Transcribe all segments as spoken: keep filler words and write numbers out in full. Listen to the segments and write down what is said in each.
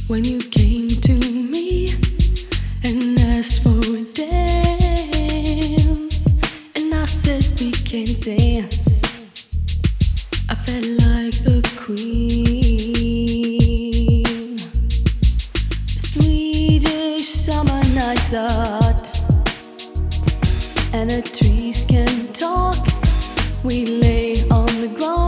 When you came to me and asked for a dance, and I said we can dance, I felt like a queen. Swedish summer nights are hot, and the trees can talk. We lay on the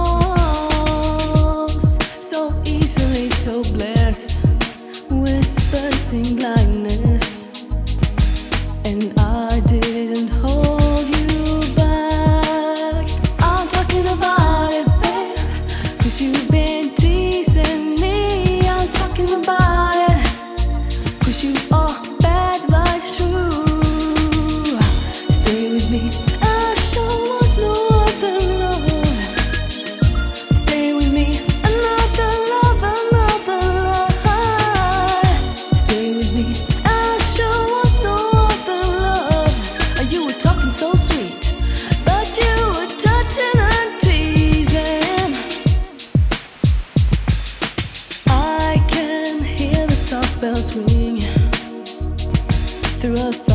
grass, so easily, so blessed. Whispers in blindness, and I didn't hold you back. I'm talking about it, babe, 'cause you've been teasing me. I'm talking about it, 'cause you are bad right through. Stay with me, I show what no other love. Stay with me, another love, another love. Stay with me, I show what no other love. You were talking so sweet, but you were touching and teasing. I can hear the soft bells ring through a